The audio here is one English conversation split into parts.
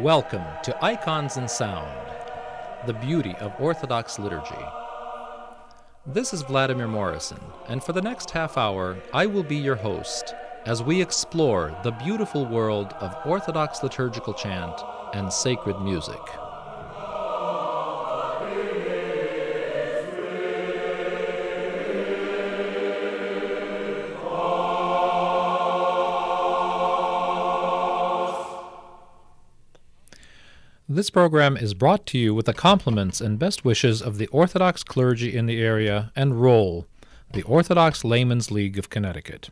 Welcome to Icons and Sound, the beauty of Orthodox liturgy. This is Vladimir Morrison, and for the next half hour, I will be your host as we explore the beautiful world of Orthodox liturgical chant and sacred music. This program is brought to you with the compliments and best wishes of the Orthodox clergy in the area and ROLL, the Orthodox Laymen's League of Connecticut.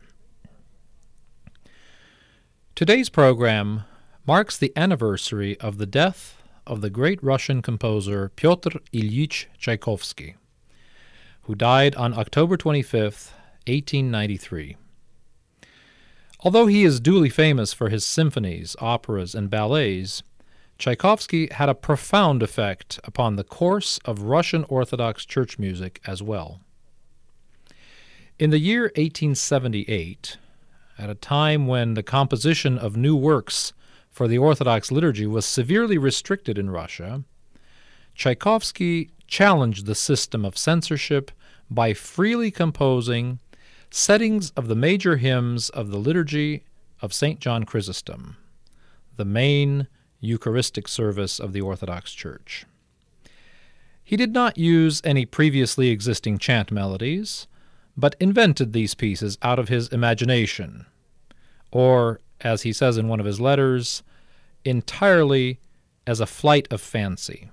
Today's program marks the anniversary of the death of the great Russian composer Pyotr Ilyich Tchaikovsky, who died on October 25, 1893. Although he is duly famous for his symphonies, operas, and ballets, Tchaikovsky had a profound effect upon the course of Russian Orthodox church music as well. In the year 1878, at a time when the composition of new works for the Orthodox liturgy was severely restricted in Russia, Tchaikovsky challenged the system of censorship by freely composing settings of the major hymns of the liturgy of St. John Chrysostom, the main Eucharistic service of the Orthodox Church. He did not use any previously existing chant melodies, but invented these pieces out of his imagination, or, as he says in one of his letters, entirely as a flight of fancy.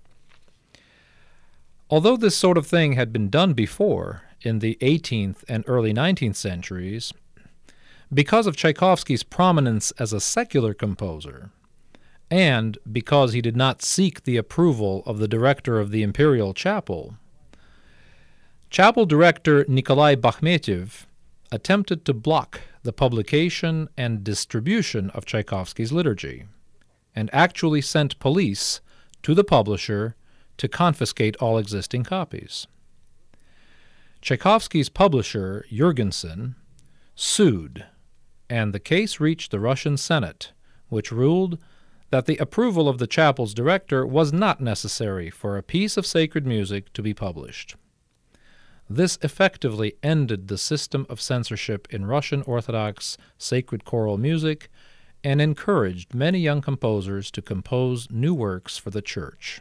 Although this sort of thing had been done before in the 18th and early 19th centuries, because of Tchaikovsky's prominence as a secular composer, and because he did not seek the approval of the director of the Imperial Chapel, chapel director Nikolai Bakhmetyev attempted to block the publication and distribution of Tchaikovsky's liturgy, and actually sent police to the publisher to confiscate all existing copies. Tchaikovsky's publisher, Jurgensen, sued, and the case reached the Russian Senate, which ruled that the approval of the chapel's director was not necessary for a piece of sacred music to be published. This effectively ended the system of censorship in Russian Orthodox sacred choral music and encouraged many young composers to compose new works for the church.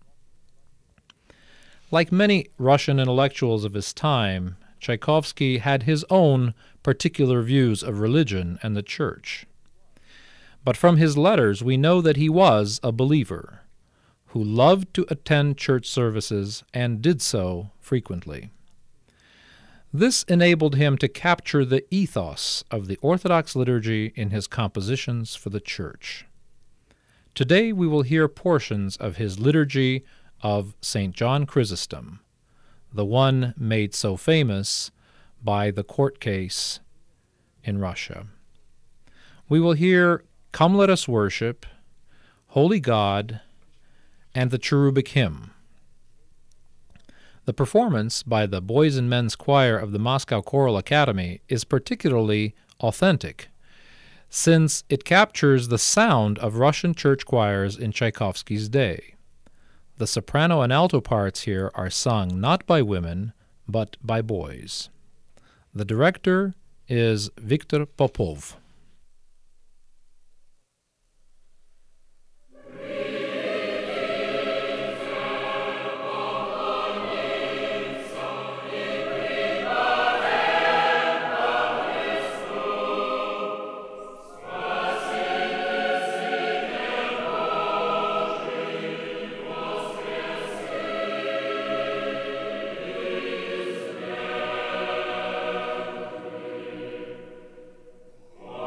Like many Russian intellectuals of his time, Tchaikovsky had his own particular views of religion and the church. But from his letters we know that he was a believer, who loved to attend church services and did so frequently. This enabled him to capture the ethos of the Orthodox liturgy in his compositions for the church. Today we will hear portions of his liturgy of St. John Chrysostom, the one made so famous by the court case in Russia. We will hear Come Let Us Worship, Holy God, and the Cherubic Hymn. The performance by the Boys and Men's Choir of the Moscow Choral Academy is particularly authentic, since it captures the sound of Russian church choirs in Tchaikovsky's day. The soprano and alto parts here are sung not by women, but by boys. The director is Viktor Popov. Oh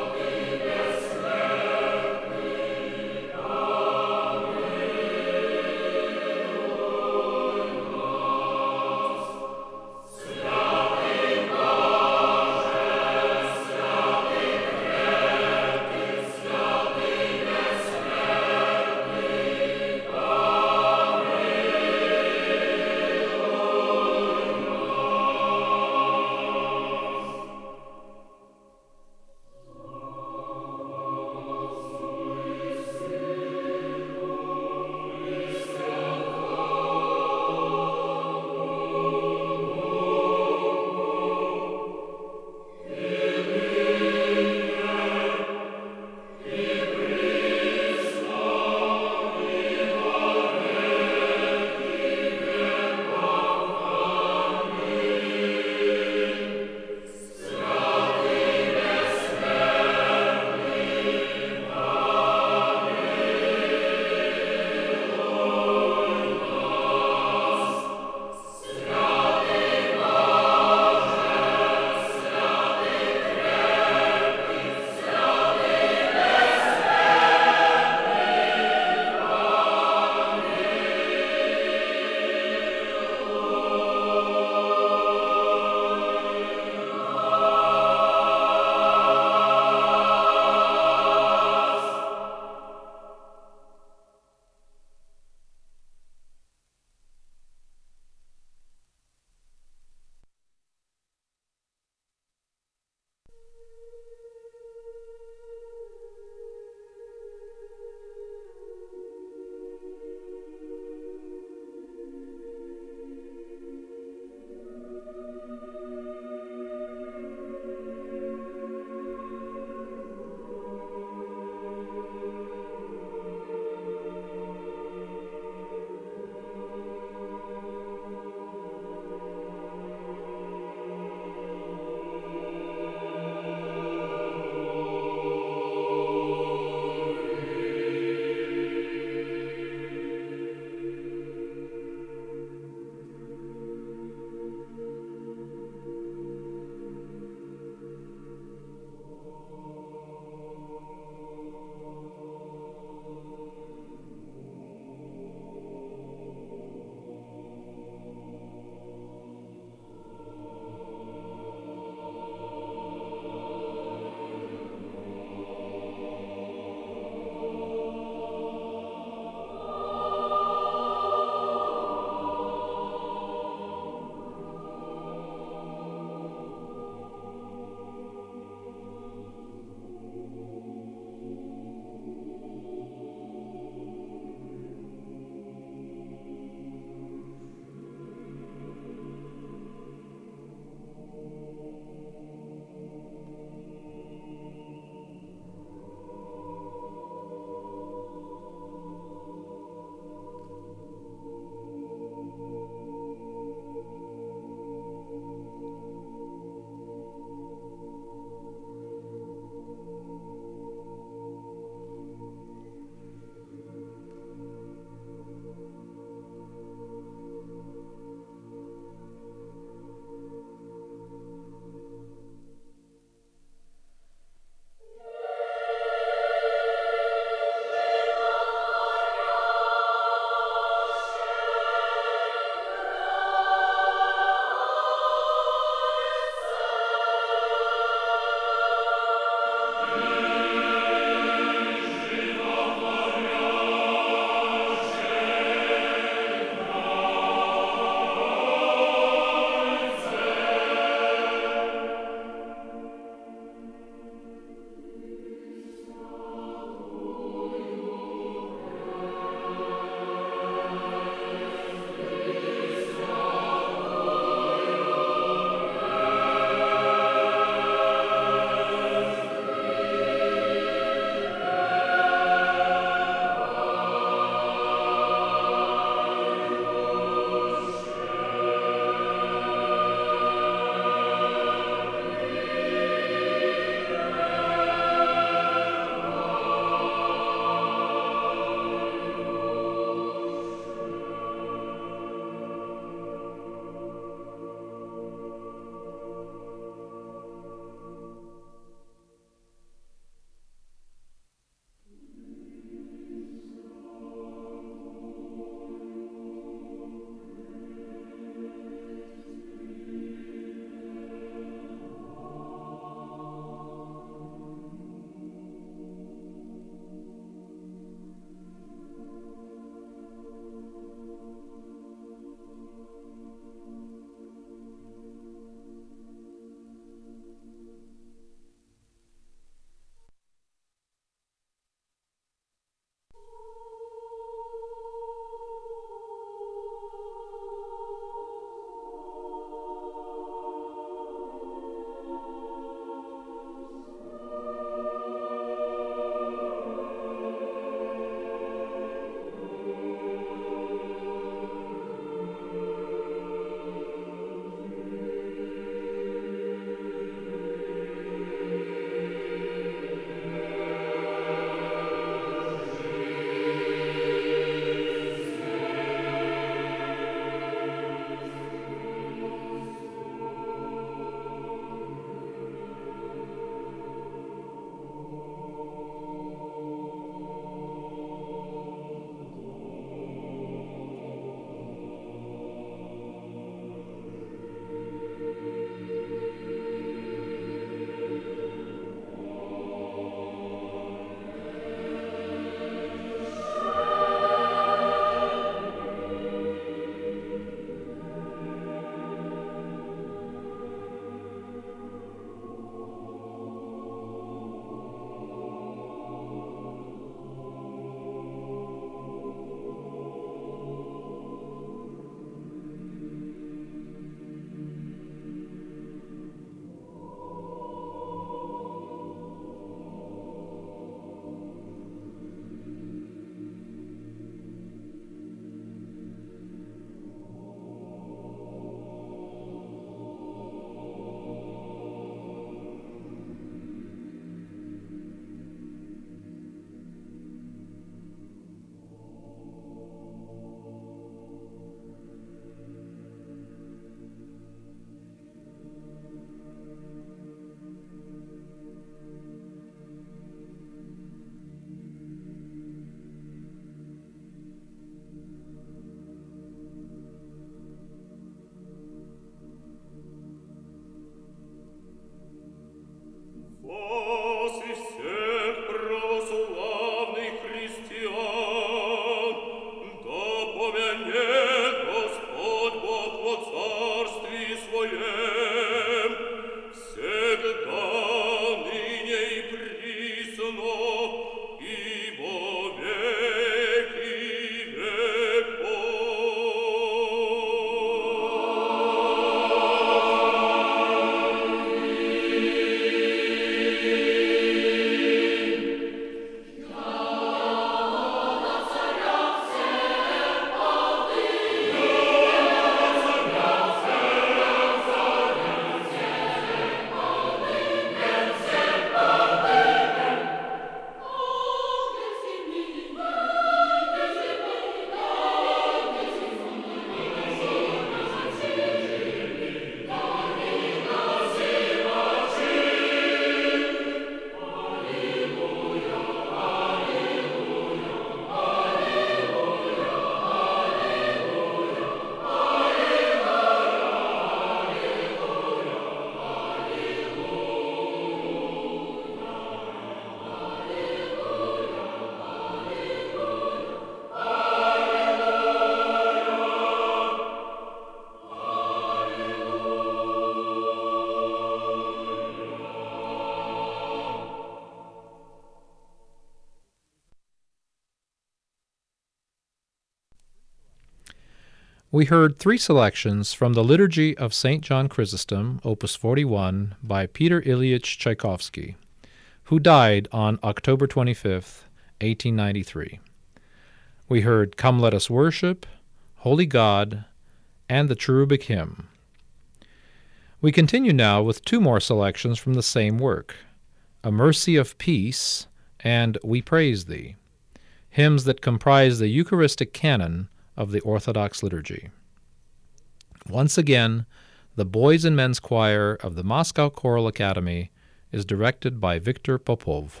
We heard three selections from the Liturgy of St. John Chrysostom, Opus 41, by Peter Ilyich Tchaikovsky, who died on October 25th, 1893. We heard Come Let Us Worship, Holy God, and the Cherubic Hymn. We continue now with two more selections from the same work, A Mercy of Peace and We Praise Thee, hymns that comprise the Eucharistic canon of the Orthodox liturgy. Once again, the Boys and Men's Choir of the Moscow Choral Academy is directed by Viktor Popov.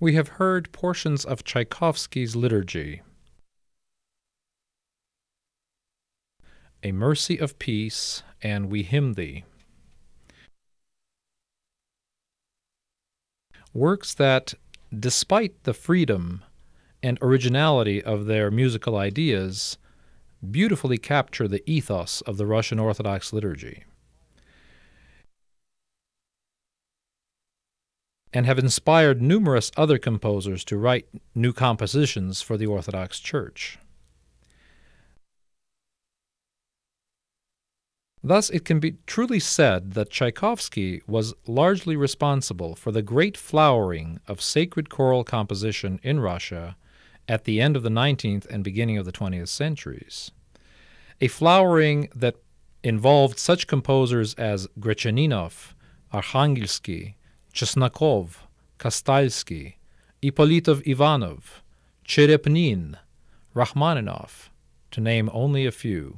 We have heard portions of Tchaikovsky's liturgy, A Mercy of Peace, and We Hymn Thee, works that, despite the freedom and originality of their musical ideas, beautifully capture the ethos of the Russian Orthodox liturgy, and have inspired numerous other composers to write new compositions for the Orthodox Church. Thus, it can be truly said that Tchaikovsky was largely responsible for the great flowering of sacred choral composition in Russia at the end of the 19th and beginning of the 20th centuries, a flowering that involved such composers as Grechaninov, Arkhangelsky, Chesnakov, Kastalsky, Ippolitov Ivanov, Cherepnin, Rachmaninoff, to name only a few,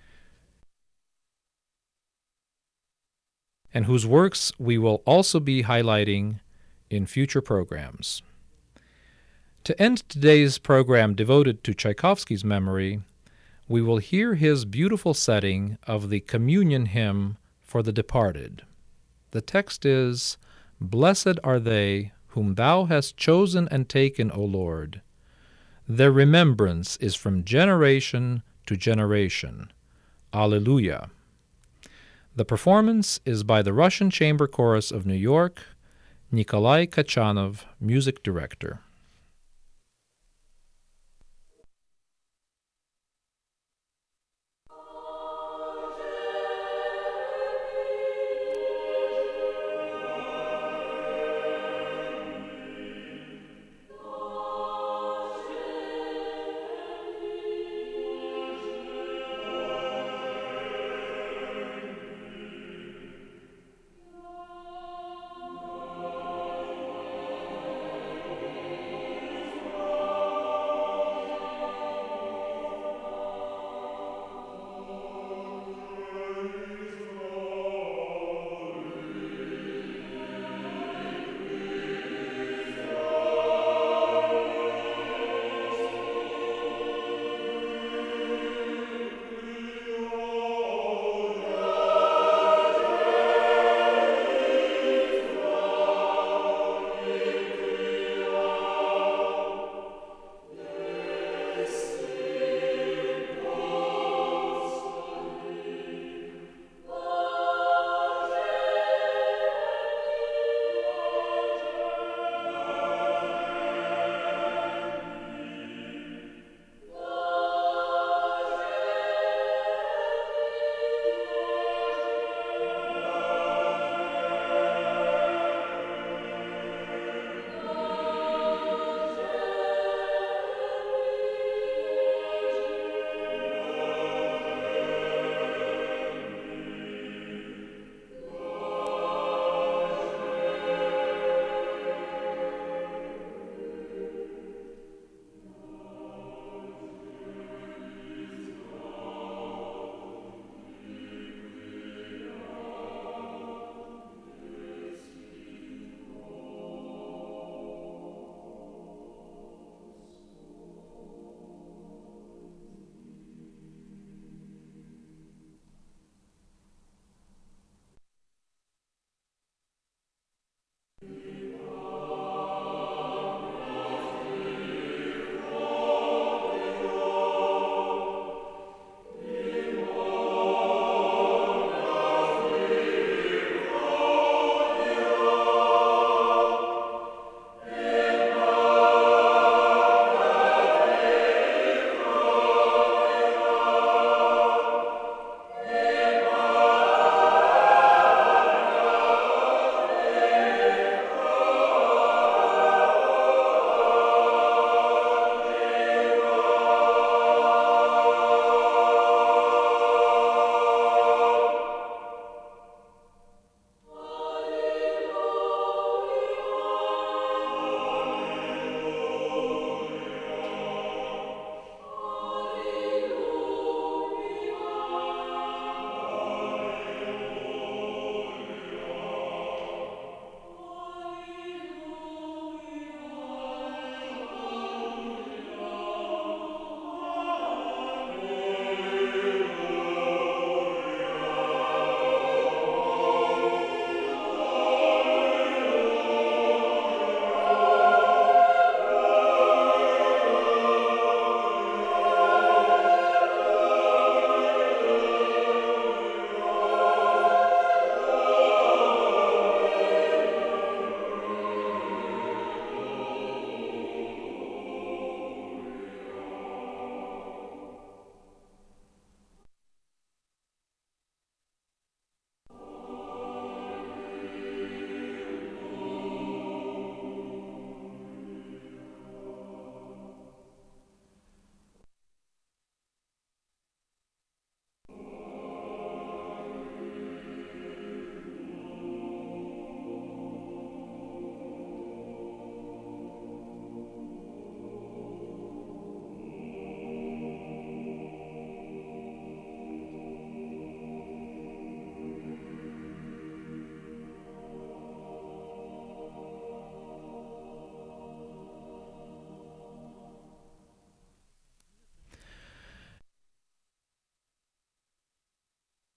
and whose works we will also be highlighting in future programs. To end today's program devoted to Tchaikovsky's memory, we will hear his beautiful setting of the Communion Hymn for the Departed. The text is, "Blessed are they whom thou hast chosen and taken, O Lord. Their remembrance is from generation to generation. Alleluia." The performance is by the Russian Chamber Chorus of New York, Nikolai Kachanov, music director.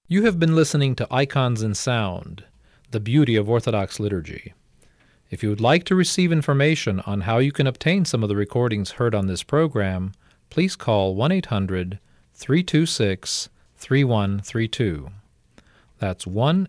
You have been listening to Icons in Sound, the beauty of Orthodox liturgy. If you would like to receive information on how you can obtain some of the recordings heard on this program, please call 1-800-326-3132. That's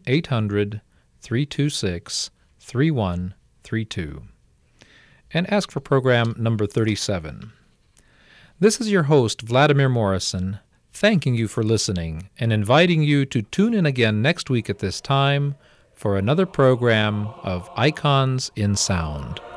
1-800-326-3132. And ask for program number 37. This is your host, Vladimir Morrison, thanking you for listening and inviting you to tune in again next week at this time for another program of Icons in Sound.